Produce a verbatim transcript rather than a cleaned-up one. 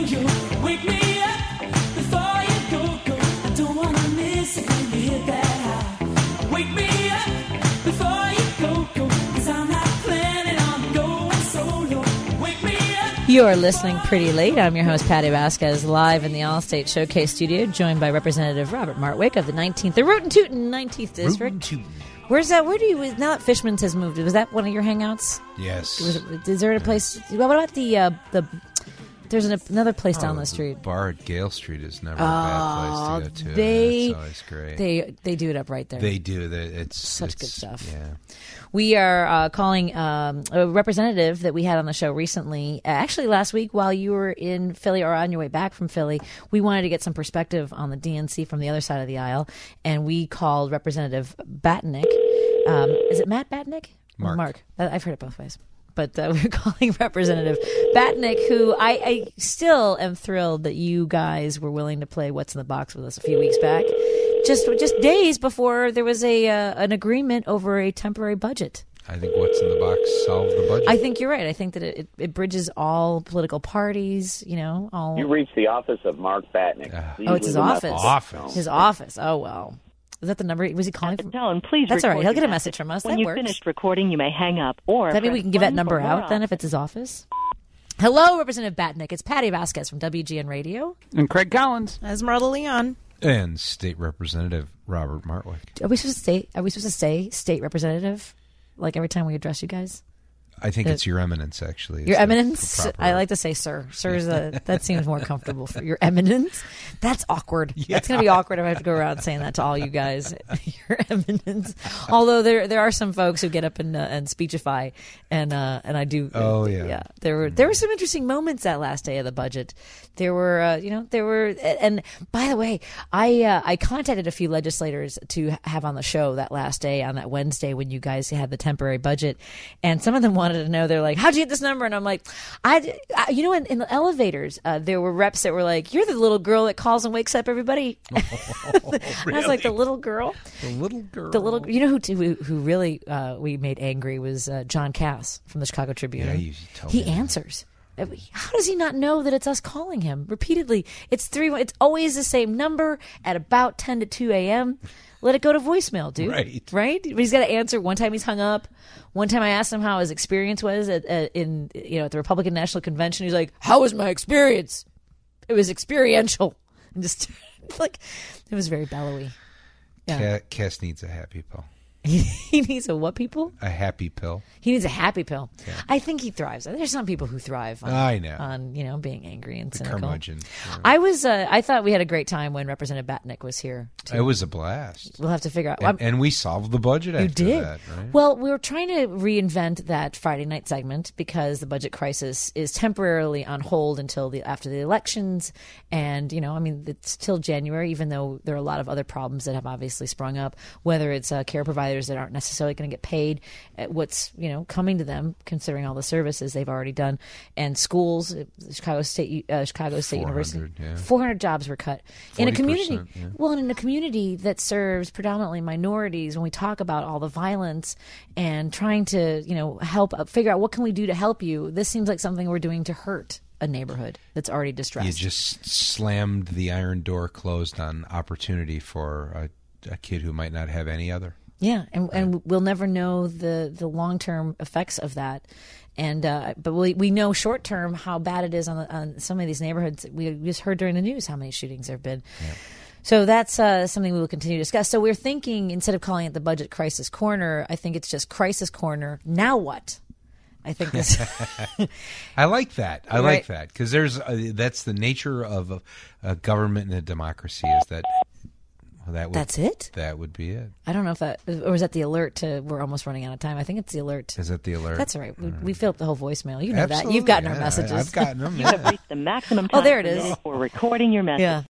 you wake me up before you go, go. I don't wanna miss it when you hit that high. Wake me up before you go, go. 'Cause I'm not planning on going solo. Wake me up. You are listening pretty late. I'm your host, Patty Vasquez, live in the Allstate Showcase studio, joined by Representative Robert Martwick of the nineteenth, the Rootin' Tootin' nineteenth District. Rootin' Tootin'. Where's that? Where do you, now that Fishman's has moved, was that one of your hangouts? Yes. Was it, is there a place, what about the, uh, the, there's an, another place down Oh, the street. Bar at Gale Street is never Oh, a bad place to go to. they, That's always great. They, they do it up right there. They do. They, it's Such it's, good stuff. Yeah. We are uh, calling um, a representative that we had on the show recently, uh, actually last week while you were in Philly or on your way back from Philly. We wanted to get some perspective on the D N C from the other side of the aisle, and we called Representative Batnick. Um, is it Matt Batnick? Mark. Mark. I- I've heard it both ways. But uh, we're calling Representative Batnick, who I, I still am thrilled that you guys were willing to play What's in the Box with us a few weeks back. Just just days before there was a uh, an agreement over a temporary budget. I think what's in the box solved the budget. I think you're right. I think that it, it, it bridges all political parties, you know. All You reached the office of Mark Batnick. Uh, Please Oh, it's his leave a office. message. Office. His office. Oh, well. Is that the number? Was he calling At the from? tone, please That's all right. record He'll your get a message from us. When That you've works. finished recording, you may hang up or Does that mean we press can give that one number for more out then if it's his office? Hello, Representative Batnick. It's Patty Vasquez from W G N Radio. And Craig Collins. Esmeralda Leon. And State Representative Robert Martwick. Are we supposed to say? Are we supposed to say state representative? Like every time we address you guys? I think Uh, it's Your Eminence, actually. is Your the Eminence? proper I word. like to say sir. Sir is a, that seems more comfortable for Your Eminence. That's awkward. Yeah. That's going to be awkward if I have to go around saying that to all you guys. Your Eminence. Although there there are some folks who get up and uh, and speechify, and uh, and I do. Oh, yeah. yeah. There were there were some interesting moments that last day of the budget. There were uh, you know there were and by the way I uh, I contacted a few legislators to have on the show that last day on that Wednesday when you guys had the temporary budget, and some of them wanted to know. They're like, how'd you get this number? And I'm like, I, I you know, in, in the elevators, uh, there were reps that were like, you're the little girl that calls and wakes up everybody. I was like, the little girl? The little girl. The little, you know who who, who really uh, we made angry was uh, John Cass from the Chicago Tribune. Yeah, you told he me that. answers. How does he not know that it's us calling him repeatedly? It's three. It's always the same number at about ten to two a.m. Let it go to voicemail, dude. Right. Right. But he's got to answer. One time he's hung up. One time I asked him how his experience was at, at in you know at the Republican National Convention. He's like, "How was my experience? It was experiential." And just like it was very bellowy. Yeah. Ca- Cass needs a happy pill. He, he needs a what people? A happy pill. He needs a happy pill. I think he thrives. There's some people who thrive on, I know. on you know, being angry and The cynical. curmudgeon. Yeah. I was, uh, I thought we had a great time when Representative Batnick was here. It was a blast. We'll have to figure out. And, and we solved the budget you after did. that, right? Well, we were trying to reinvent that Friday night segment because the budget crisis is temporarily on hold until the after the elections. And, you know, I mean, it's till January, even though there are a lot of other problems that have obviously sprung up, whether it's uh, care providers that aren't necessarily going to get paid at what's, you know, coming to them, considering all the services they've already done, and schools, uh, Chicago State, uh, Chicago State University, yeah. four hundred jobs were cut in a community. forty percent, yeah. Well, in a community that serves predominantly minorities, when we talk about all the violence and trying to, you know, help uh, figure out what can we do to help you, this seems like something we're doing to hurt a neighborhood that's already distressed. You just slammed the iron door closed on opportunity for a, a kid who might not have any other. Yeah, and and we'll never know the, the long term effects of that, and uh, but we we know short term how bad it is on, the, on some of these neighborhoods. We just heard during the news how many shootings there have been. Yeah. So that's uh, something we will continue to discuss. So we're thinking, instead of calling it the Budget Crisis Corner, I think it's just Crisis Corner. Now what? I think this. I like that. I Right. like that because there's uh, that's the nature of a, a government and a democracy is that. Well, that would, That's it? That would be it. I don't know if that, or is that the alert to we're almost running out of time? I think it's the alert. Is it the alert? That's all right. We, we filled up the whole voicemail. You know that. Absolutely. You've gotten Yeah, our messages. I've gotten them. You Yeah. have reached the maximum Oh, time there it is. permitted for recording your message. Yeah.